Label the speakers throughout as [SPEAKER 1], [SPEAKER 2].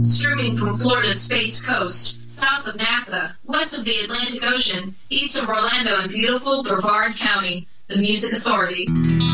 [SPEAKER 1] Streaming from Florida's Space Coast, south of NASA, west of the Atlantic Ocean, east of Orlando and beautiful Brevard County, the Music Authority.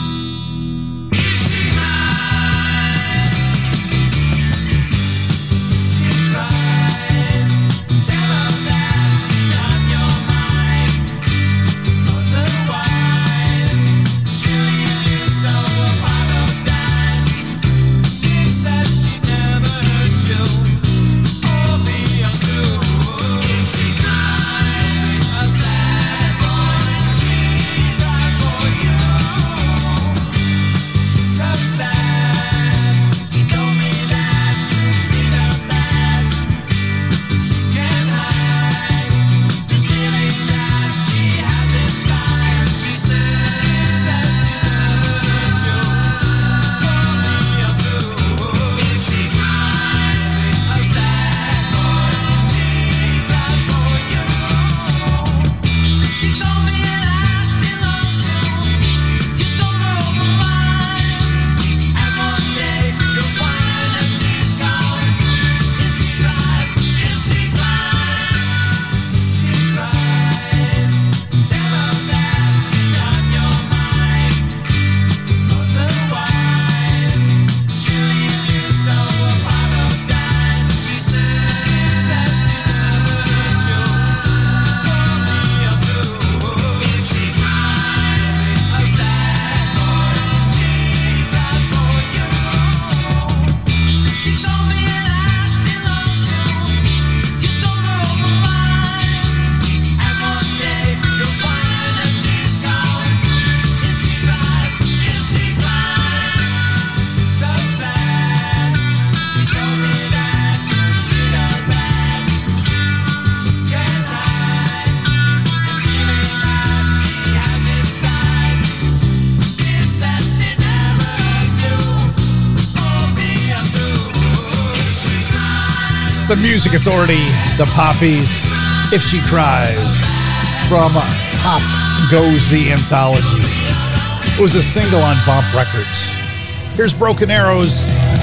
[SPEAKER 2] The Music Authority, the Poppies, If She Cries, from Pop Goes the Anthology. It was a single on Bump Records. Here's Broken Arrows,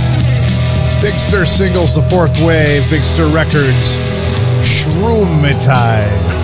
[SPEAKER 2] Big Stir Singles, The Fourth Wave, Big Stir Records, Shroomatize.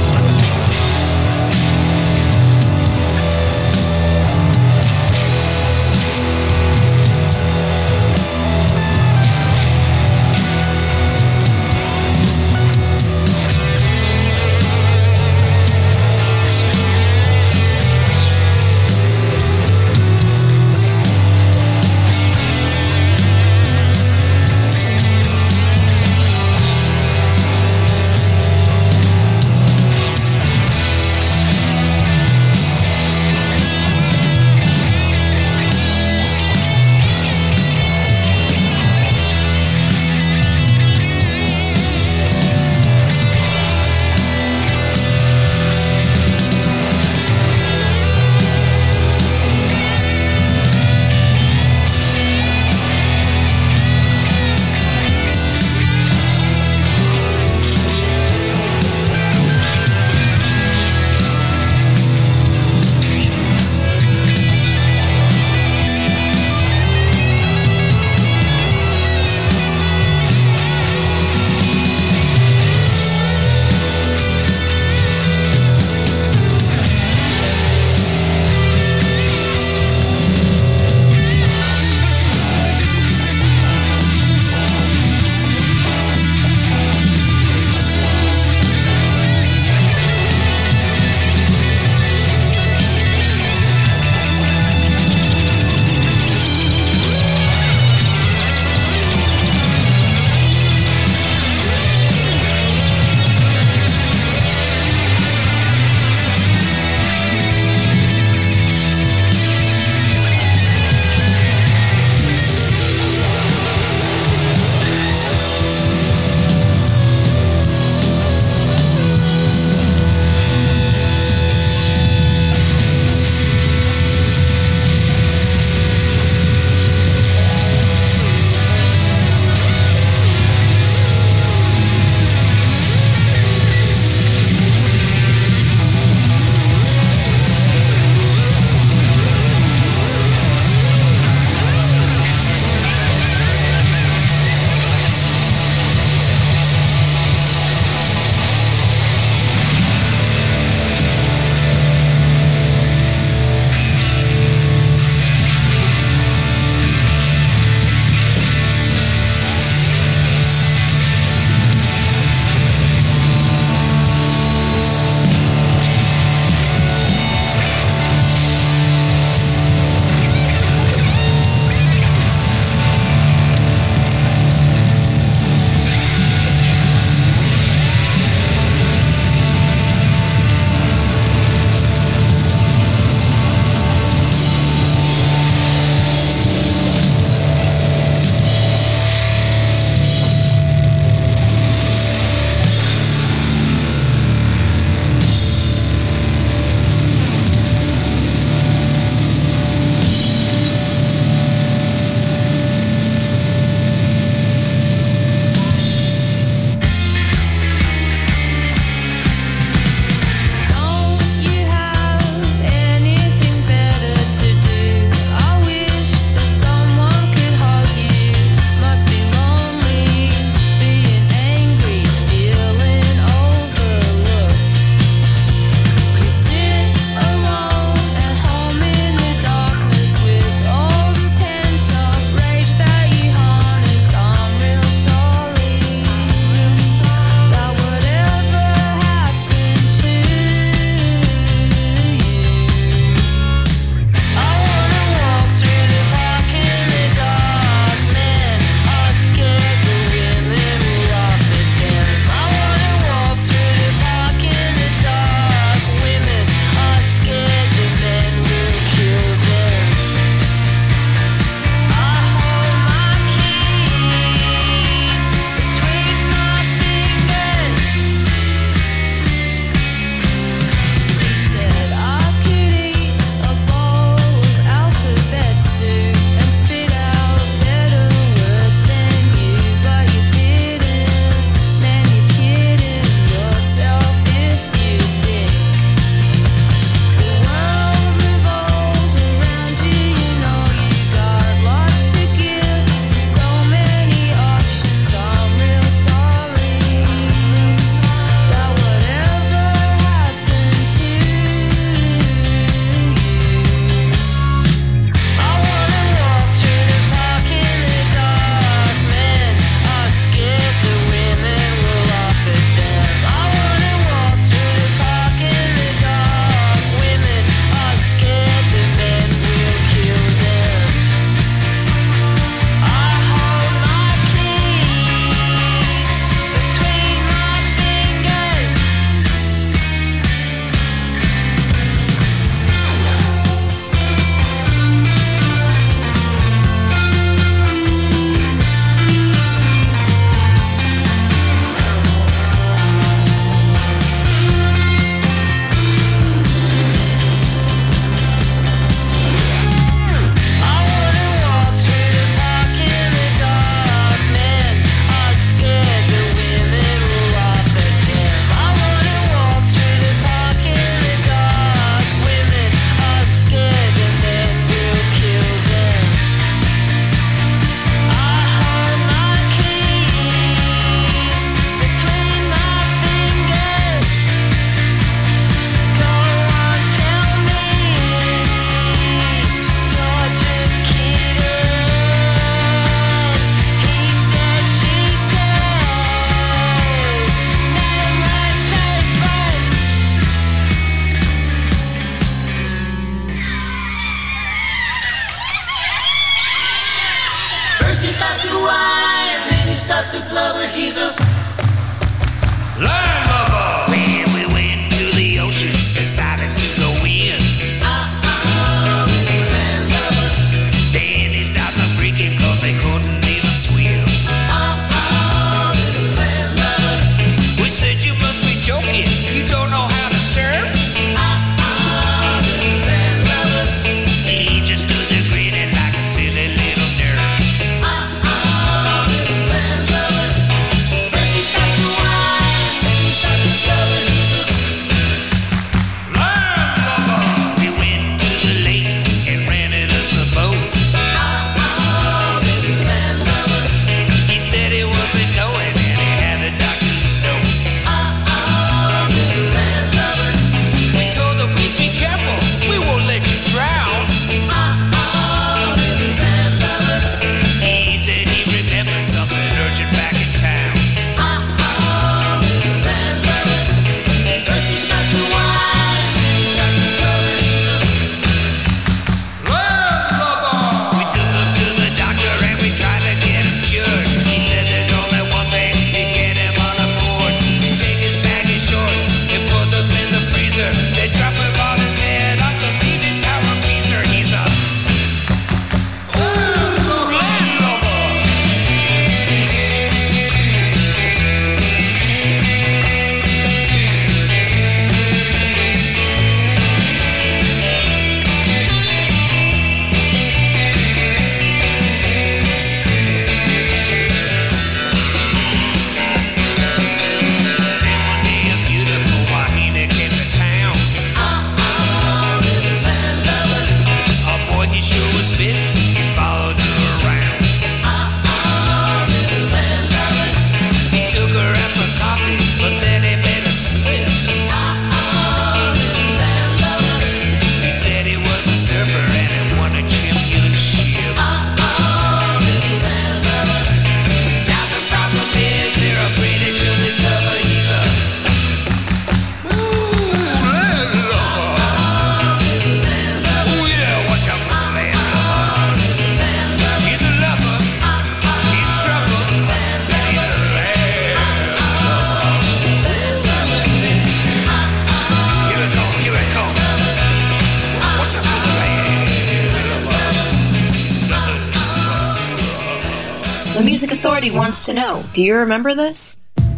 [SPEAKER 3] The Music Authority wants to know, do you remember this?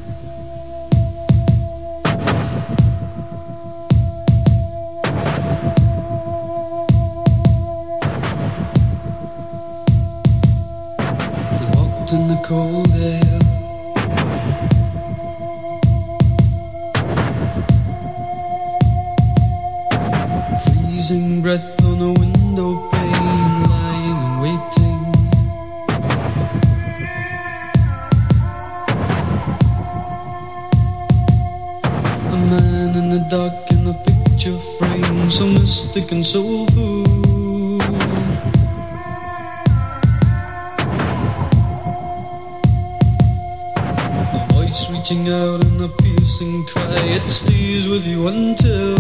[SPEAKER 4] We walked in the cold air, freezing breath on a window pane, lying and waiting. A man in the dark in a picture frame, so mystic and soulful. A voice reaching out in a piercing cry, it stays with you until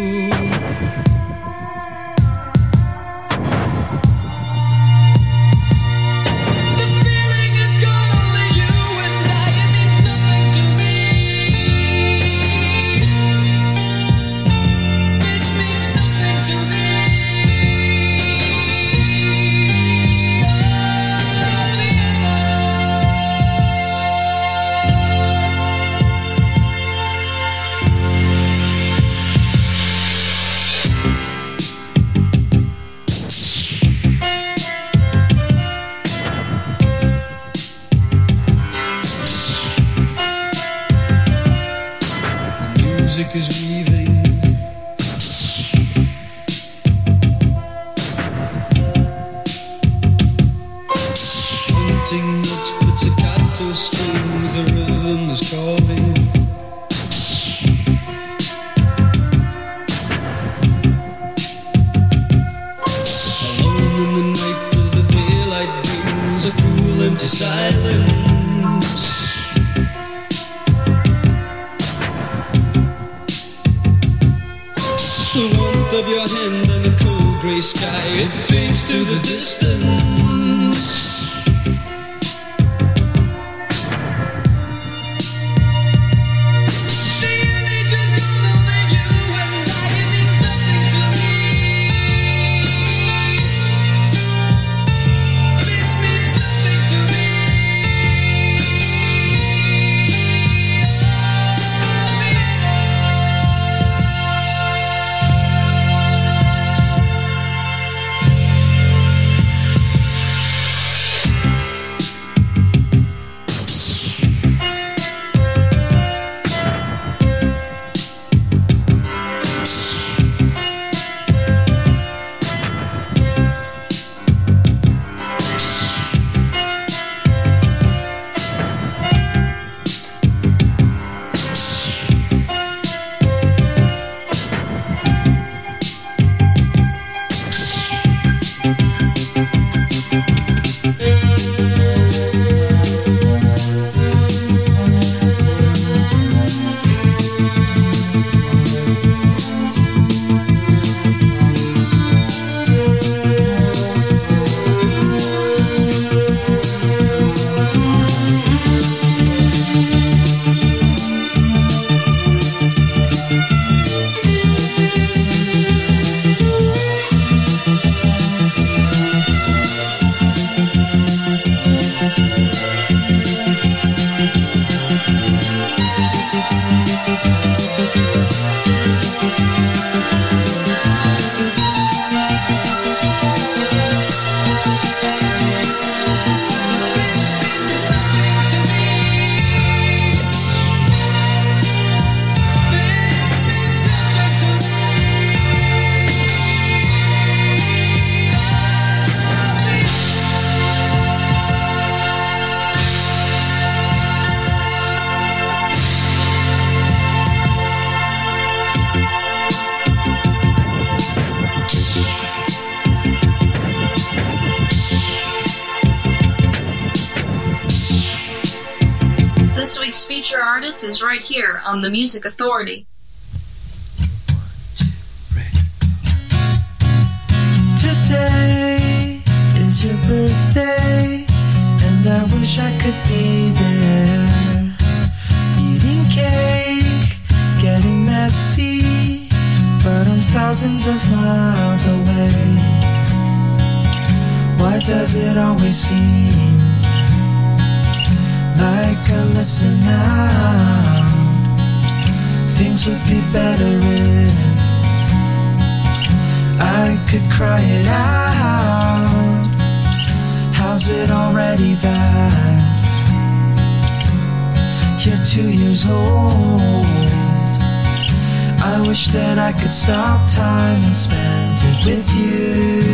[SPEAKER 4] music is weaving, haunting notes, pizzicato strings, the rhythm is calling. Alone in the night as the daylight brings a cool empty silence. The warmth of your hand and a cold grey sky, it fades to the distance. The image is gone, only you and I, it means nothing to me. This means nothing to me.
[SPEAKER 1] This week's feature artist is right here on The Music Authority.
[SPEAKER 5] Today is your birthday, and I wish I could be there. Eating cake, getting messy, but I'm thousands of miles away. Why does it always seem like I'm missing out. Things would be better if I could cry it out. How's it already that you're 2 years old? I wish that I could stop time and spend it with you.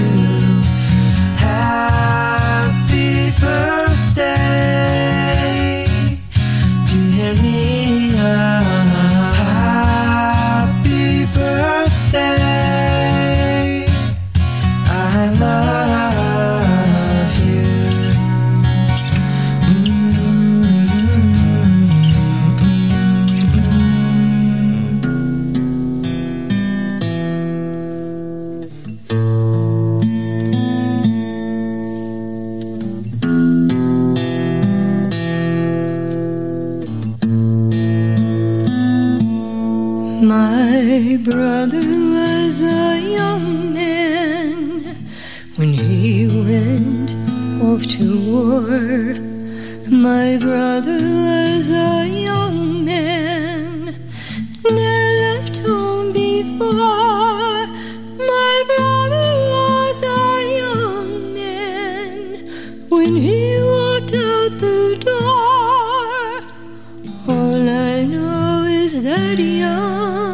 [SPEAKER 5] Happy birthday, dear Mia. Happy birthday, I love you.
[SPEAKER 6] My brother was a young man when he went off to war. My brother was a young man, never left home before. My brother was a young man when he walked out the door. All I know is that young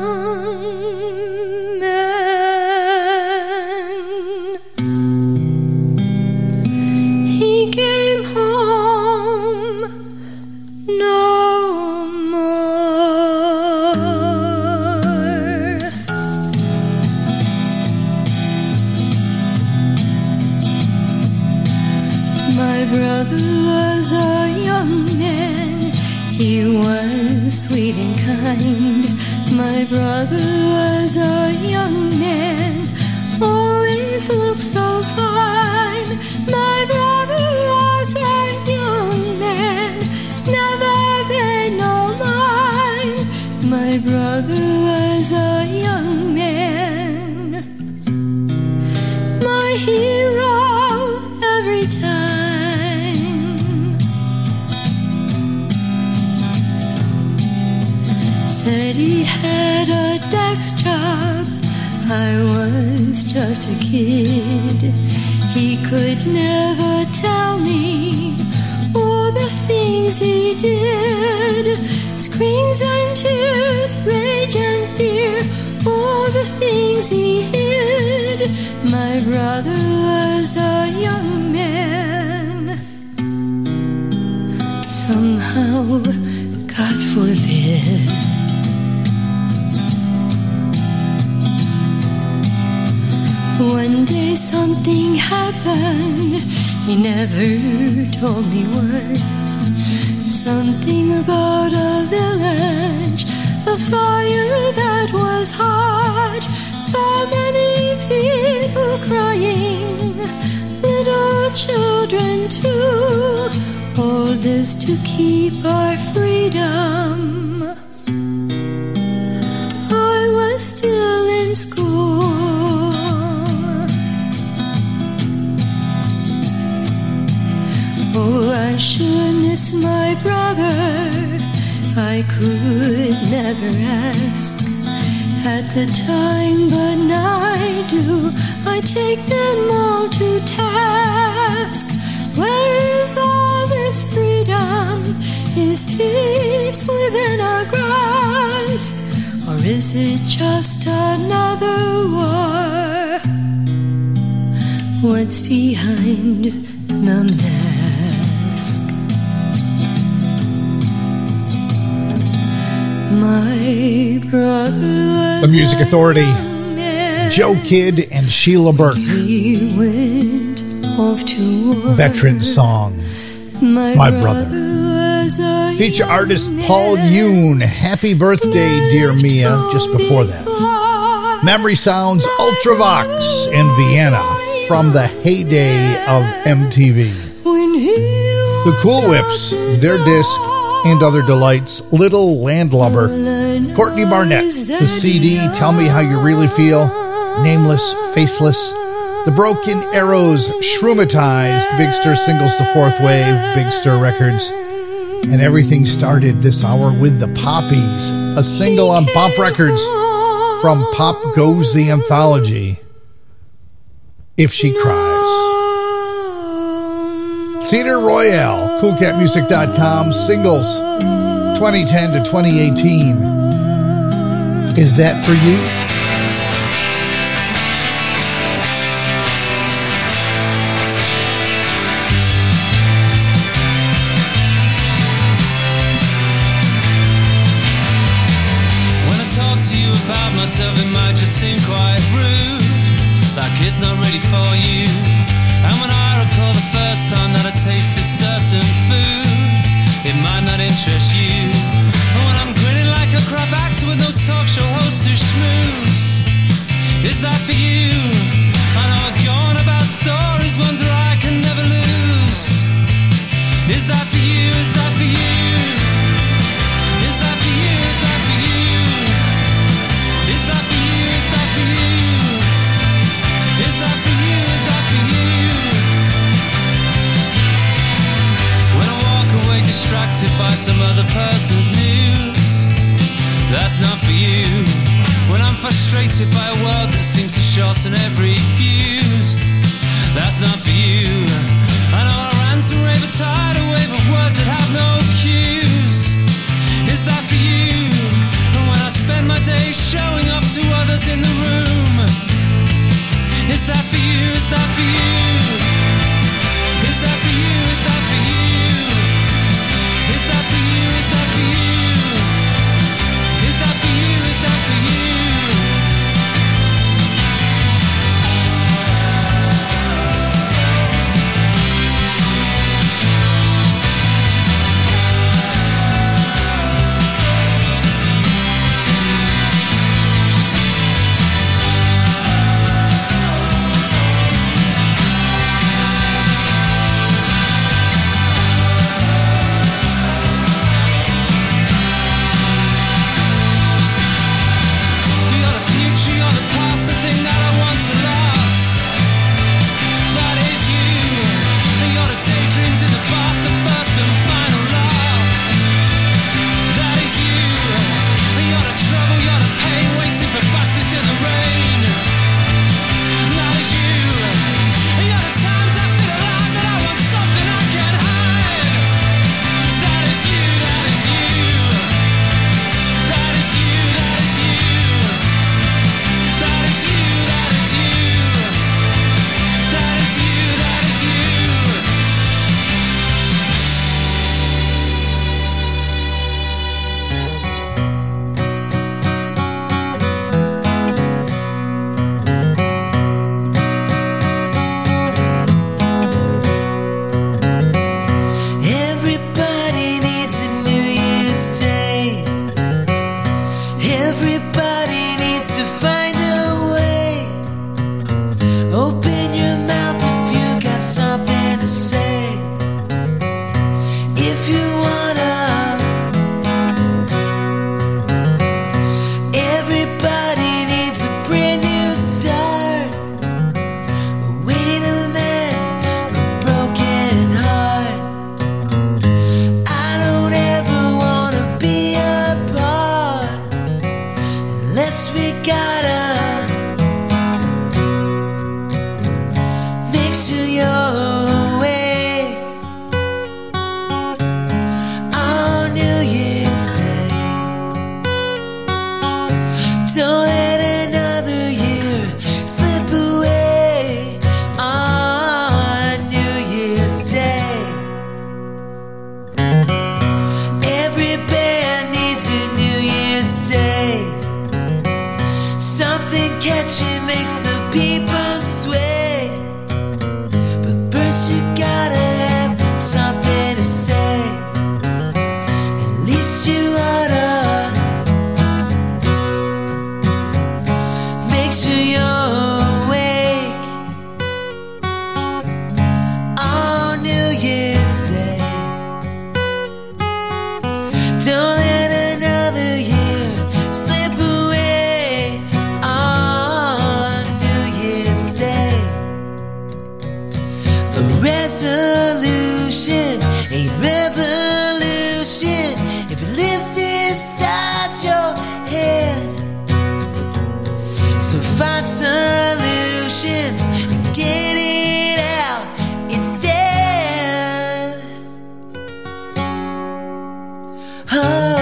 [SPEAKER 6] sweet and kind. My brother was a young man, always looked so fine. My brother was a young man, never been no mine. My brother was a young man, my hero every time. Said he had a desk job, I was just a kid. He could never tell me all the things he did. Screams and tears, rage and fear, all the things he hid. My brother was a young man. Somehow, God forbid, one day something happened, he never told me what. Something about a village, a fire that was hot. So many people crying, little children too. All this to keep our freedom. I was still in school. Oh, I sure miss my brother. I could never ask at the time, but now I do. I take them all to task. Where is all this freedom? Is peace within our grasp? Or is it just another war? What's behind the mask? My brother
[SPEAKER 2] The Music Authority, Joe Kidd and Sheila Burke.
[SPEAKER 6] He went off to war.
[SPEAKER 2] Veteran song, My Brother. Feature artist Paul Yoon, Happy Birthday, Dear Mia, just before that. Memory Sounds, Ultravox in Vienna from the heyday of MTV. The Cool Whips, their disc and other delights, Little Landlubber. Courtney Barnett, the CD, Tell Me How You Really Feel, Nameless, Faceless. The Broken Arrows, Shroomatized, Big Stir Singles to Fourth Wave, Big Stir Records. And everything started this hour with the Poppies, a single on Bump Records from Pop Goes the Anthology, If She Cries. Theater Royale, CoolCatMusic.com, singles 2010 to 2018. Is that for you?
[SPEAKER 4] About myself, it might just seem quite rude, like it's not really for you. And when I recall the first time that I tasted certain food, it might not interest you. And when I'm grinning like a crap actor with no talk show host to schmooze, is that for you? I know I'm going about stories, ones where I can never lose. Is that for you? Is that for you? Is that for you? Is that for you? Is that for you? Is that for you? Is that for you? Is that for you? When I walk away distracted by some other person's news, that's not for you. When I'm frustrated by a world that seems to shorten every fuse, that's not for you. I know I rant and rave a tidal wave of words that have no cues. Is that for you? I spend my days showing up to others in the room. Is that for you? Is that for you? Is that for you? Is that for you? Is that for you? Is that for you? Is that for you? Is that for you?
[SPEAKER 5] Resolution ain't revolution. what's inside your head. So find solutions and get it out instead. Oh.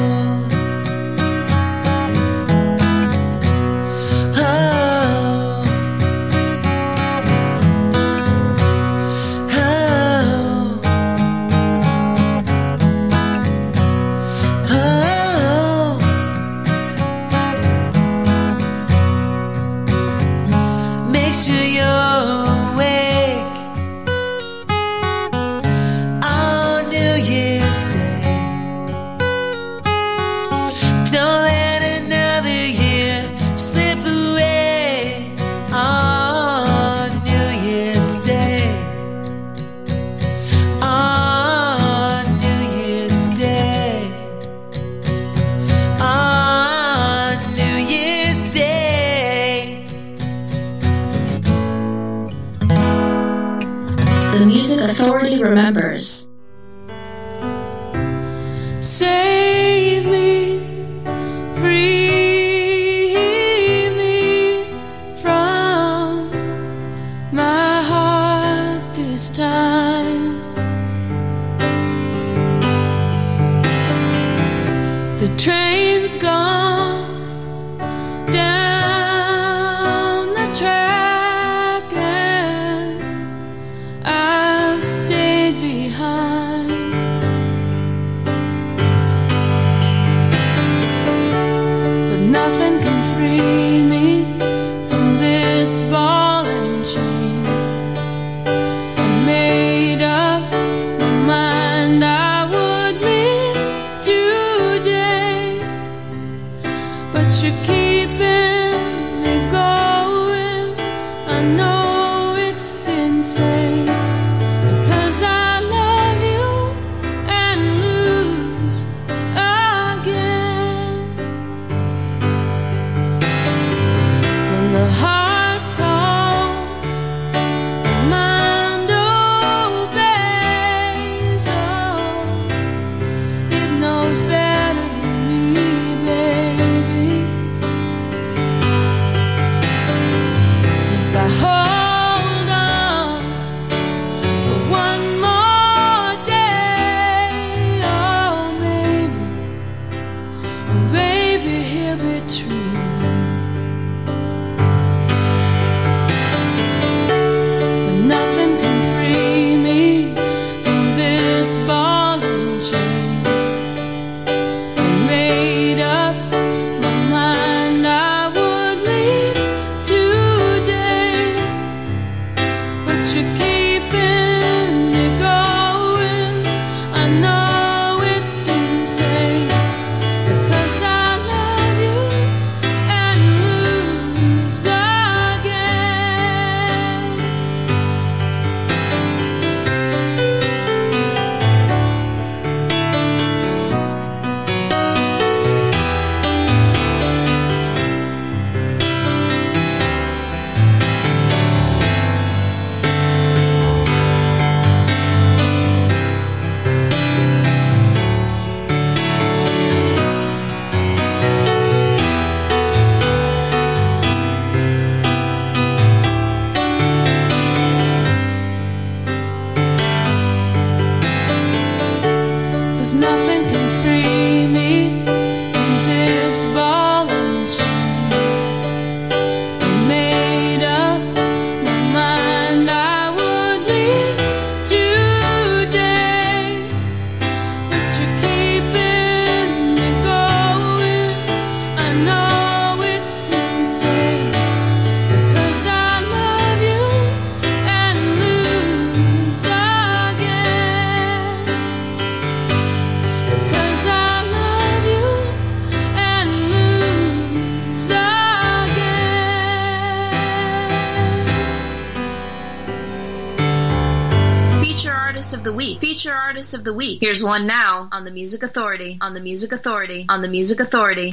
[SPEAKER 3] Authority remembers.
[SPEAKER 6] Save me, free me from my heart this time. The train's gone down the track and I've stayed behind. But nothing can free me from this ball and chain. I made up my mind I would leave today, but you're keeping me going. I know it's insane, because I love you and lose again. When the heart calls, the mind obeys. Oh, it knows better than me, baby. If I hold on for one more day, oh baby, he'll be true. But nothing can free me from this ball and chain. I made up my mind I would leave today, but you're keeping me going. I know it's insane, because I love you and lose again. Cause nothing can free me from this ball and chain. I made up my mind I would leave today, but you're keeping me going. I know it's insane, because I love you and lose again. Because I love you and lose again.
[SPEAKER 3] Feature Artist of the Week. Feature Artist of the Week. Here's one now on the Music Authority. On the Music Authority. On the Music Authority.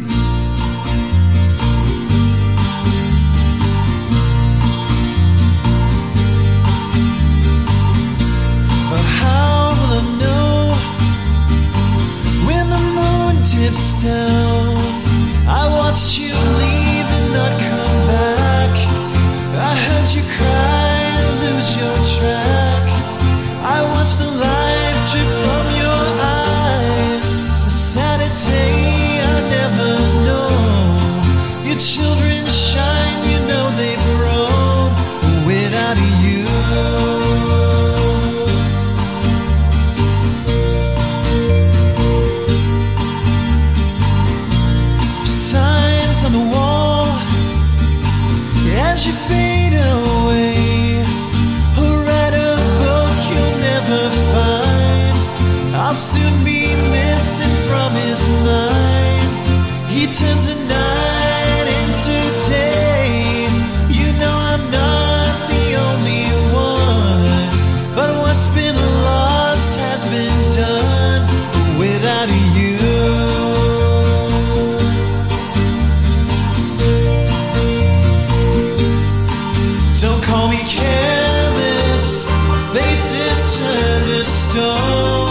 [SPEAKER 5] How will I know when the moon down. I watched you leave and not come back. I heard you cry and lose your track. I watched the light drip from your eyes. A Saturday I never know. Your children shine, you know they've grown without you. Signs on the wall as you fade away. Or write a book you'll never find. I'll soon be missing from his mind. He turns a night into day. You know I'm not the only one, but what's been lost has been done without you. Don't call me careless, faces turn to stone.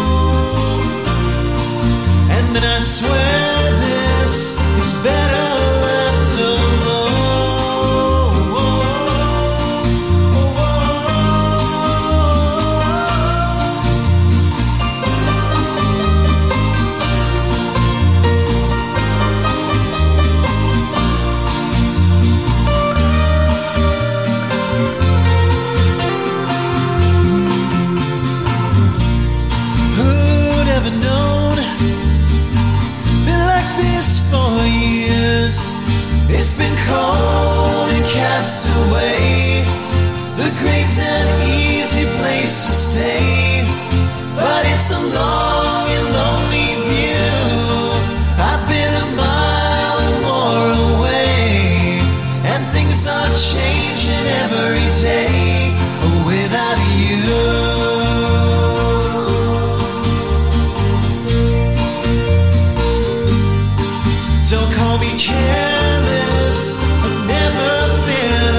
[SPEAKER 5] And then I swear this is better left alone. Who'd ever known? Been like this for years. It's been cold and cast away. The grave's an easy place to stay, but it's a long and lonely view. I've been a mile and more away, and things are changing every day without you. Don't call me careless, I've never been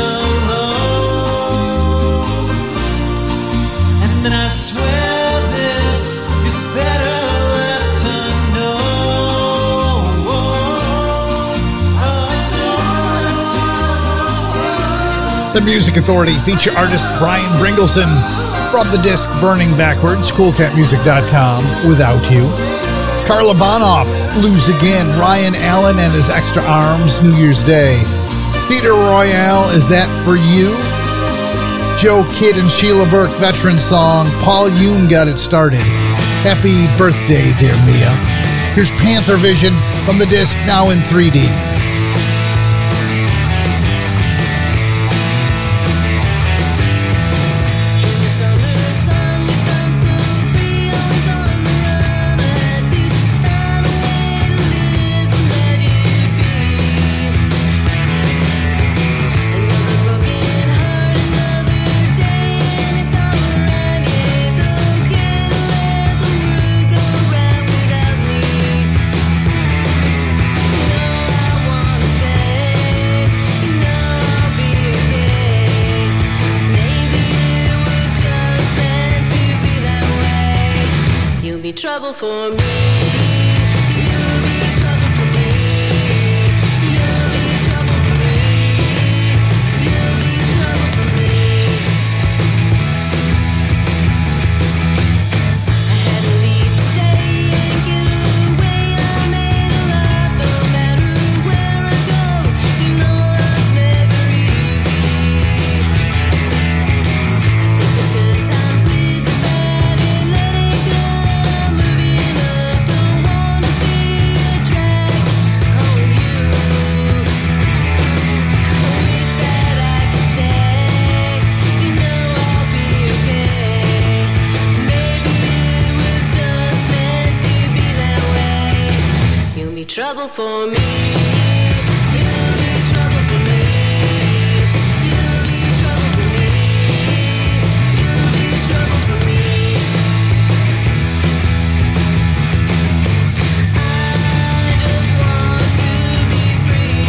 [SPEAKER 5] alone. And then I swear this is better left unknown.
[SPEAKER 2] The Music Authority feature artist Brian Bringleson from the disc Burning Backwards, coolcatmusic.com, Without You. Carla Bonoff, Lose Again, Ryan Allen and His Extra Arms, New Year's Day. Theater Royale, Is That For You? Joe Kidd and Sheila Burke, veteran song, Paul Yoon Got It Started. Happy birthday, dear Mia. Here's Panther Vision from the disc, now in 3D.
[SPEAKER 7] Trouble for me. You'll be trouble for me. You'll be trouble for me. You'll be trouble for me. I had to leave today and get away. I made a lot, no matter where I go. You know life's never easy. I take the good times with the bad and let it go. Trouble for me. You'll be trouble for me. You'll be trouble for me. You'll be trouble for me. I just want to be free,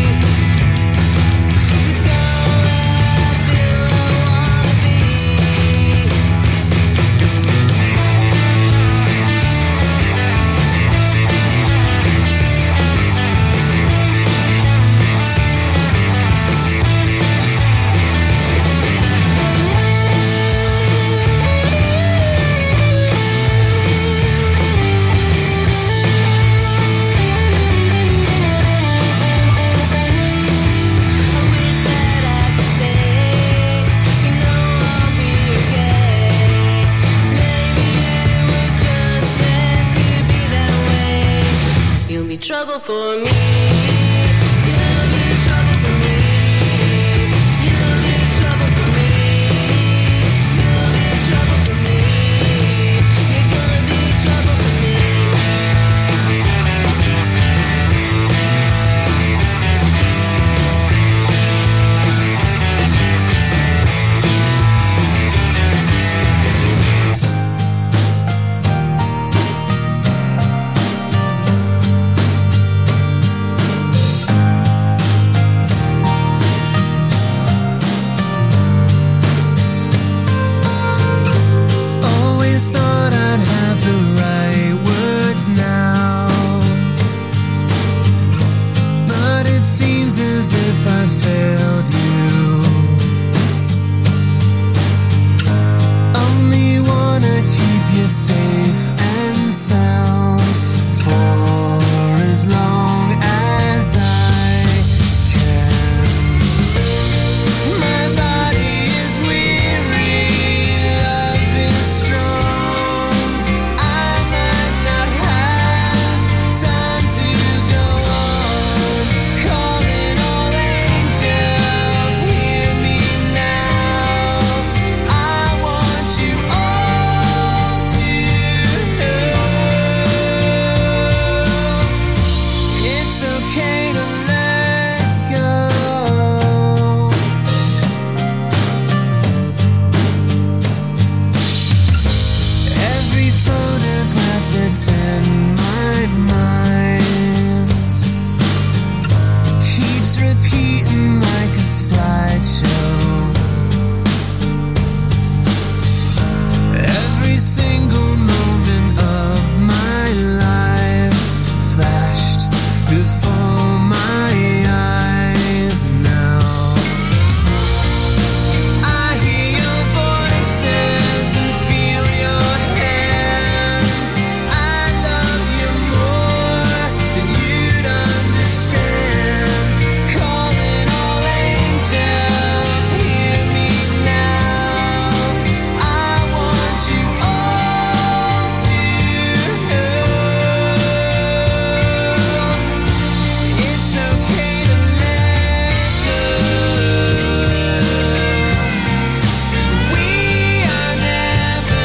[SPEAKER 7] to go where I feel I wanna be. trouble for me. You'll be trouble for me. You'll be trouble for me. You'll be trouble for me. You're gonna be trouble for me.
[SPEAKER 5] As if I failed you. Only wanna keep you safe and sound for as long as I can. My body is weary, love is strong. I might not have time to go on. Calling all angels, hear me now. I want you all to know it's okay to let go. Every photograph that's in my mind keeps repeating like a slideshow. Every single moment of my life flashed before my eyes now. I hear your voices and feel your hands. I love you more than you'd understand. Calling all angels, hear me now. I want you all to know it's okay to let go. We are never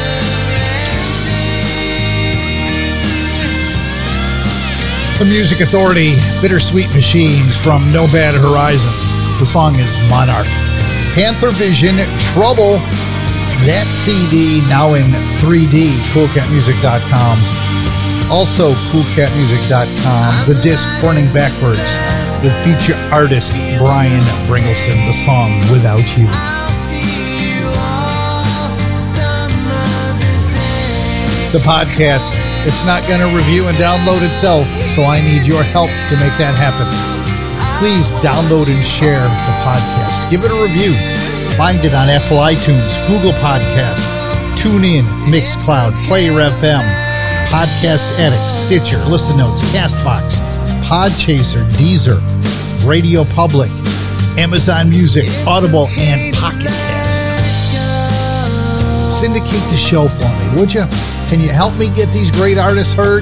[SPEAKER 5] ending.
[SPEAKER 2] The Music Authority, Bittersweet Machines from No Bad Horizon. The song is Monarch. Panther Vision, Trouble. That CD now in 3D, coolcatmusic.com. Also, coolcatmusic.com. The disc, Pointing Backwards. The feature artist, Brian Bringleson. The song, Without You.
[SPEAKER 5] I'll see you all some other day.
[SPEAKER 2] The podcast, it's not going to review and download itself, so I need your help to make that happen. Please download and share the podcast. Give it a review. Find it on Apple iTunes, Google Podcasts, TuneIn, Mixcloud, Player FM, Podcast Addict, Stitcher, Listen Notes, Castbox, Podchaser, Deezer, Radio Public, Amazon Music, Audible, and Pocket Cast. Syndicate the show for me, would you? Can you help me get these great artists heard?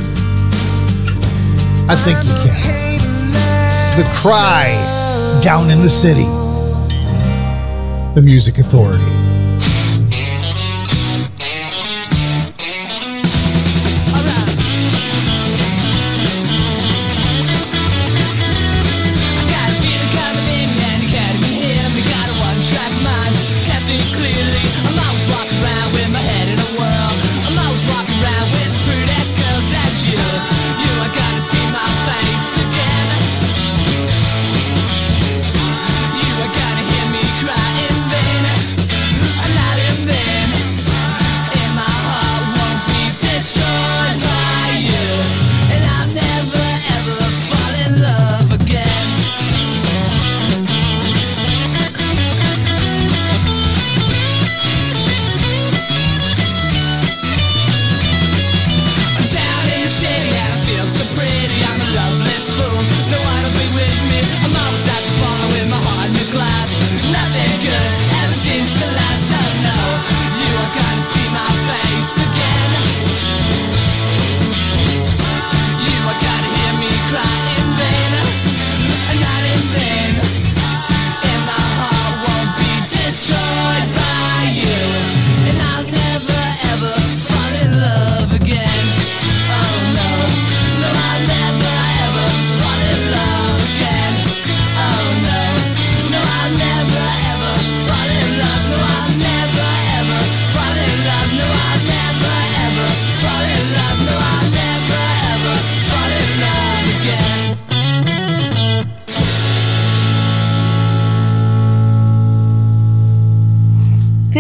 [SPEAKER 2] I think you can. The Cry, Down in the City. The Music Authority.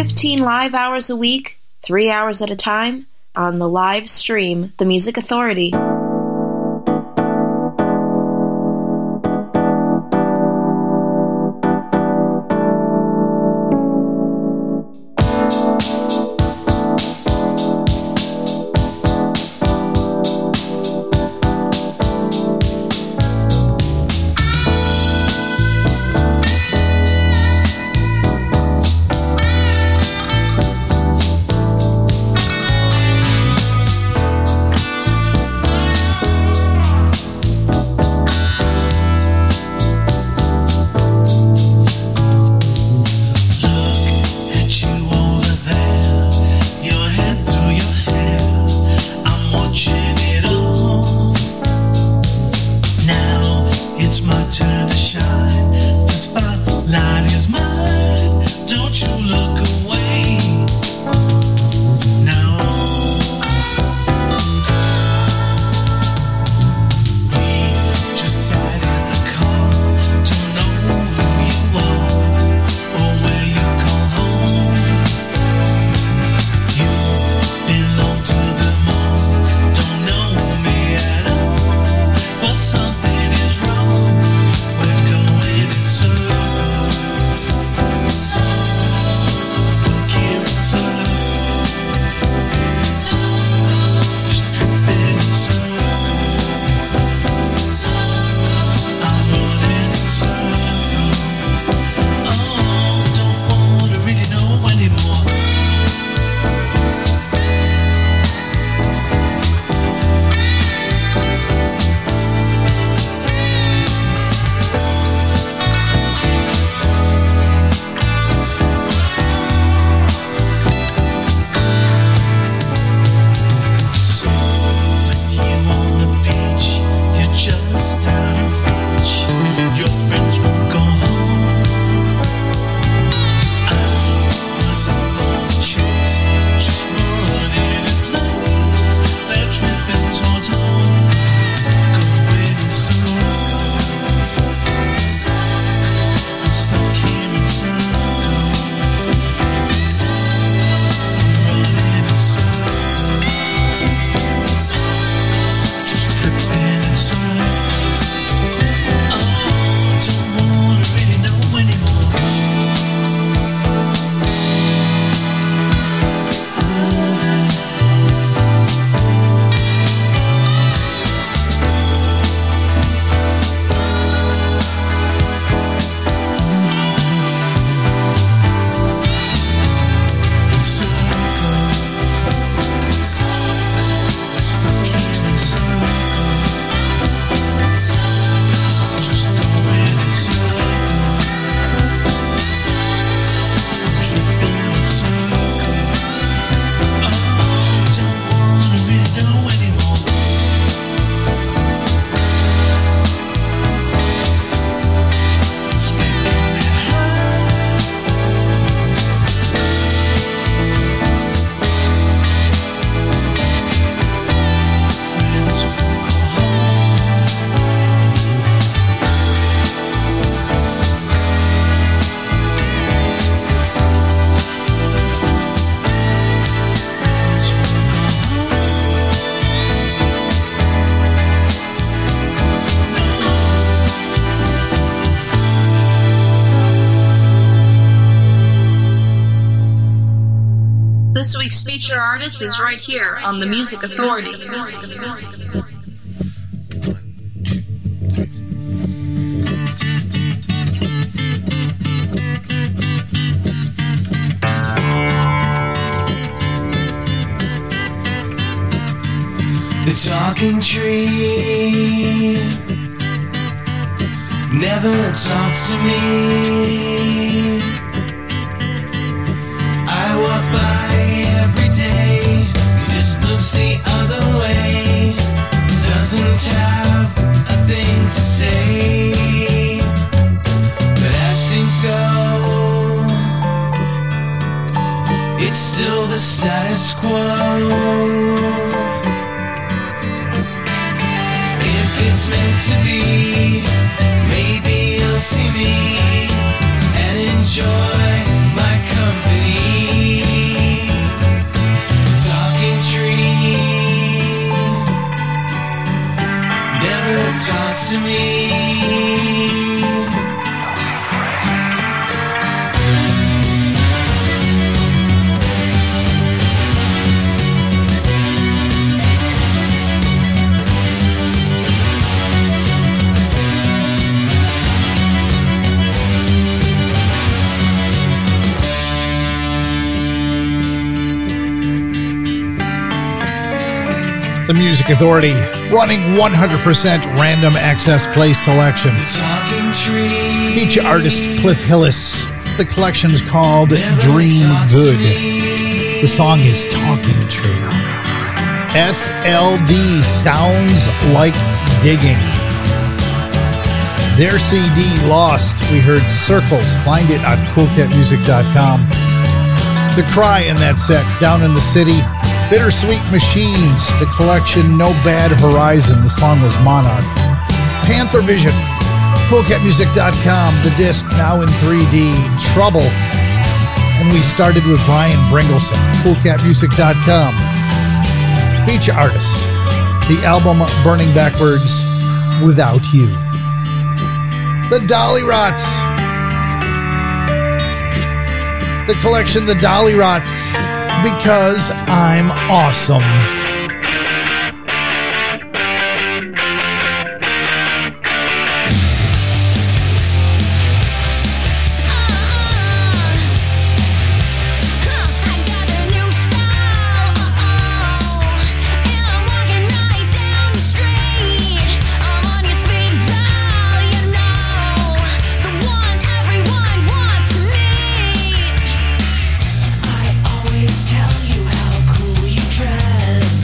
[SPEAKER 3] 15 live hours a week, 3 hours at a time, on the live stream, The Music Authority. This week's feature artist is right here on The Music Authority.
[SPEAKER 5] The talking tree never talks to me. I walk by every day, he just looks the other way, doesn't have a thing to say. But as things go, it's still the status quo. It's meant to be, maybe you'll see me and enjoy my company. never talks to me.
[SPEAKER 2] The Music Authority, running 100% random access play selection. Feature artist Cliff Hillis. The collection's called Dream Good. The song is Talking Tree. SLD, Sounds Like Digging. Their CD, Lost, we heard Circles. Find it at coolcatmusic.com. The Cry in that set, Down in the City. Bittersweet Machines, the collection No Bad Horizon, the song was Monarch. Panther Vision, coolcatmusic.com, the disc now in 3D, Trouble. And we started with Brian Bringleson, coolcatmusic.com. Feature artist, the album Burning Backwards, Without You. The Dolly Rots, the collection The Dolly Rots, Because I'm Awesome.
[SPEAKER 5] Tell you how cool you dress.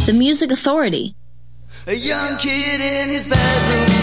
[SPEAKER 3] The Music Authority.
[SPEAKER 5] A young kid in his bedroom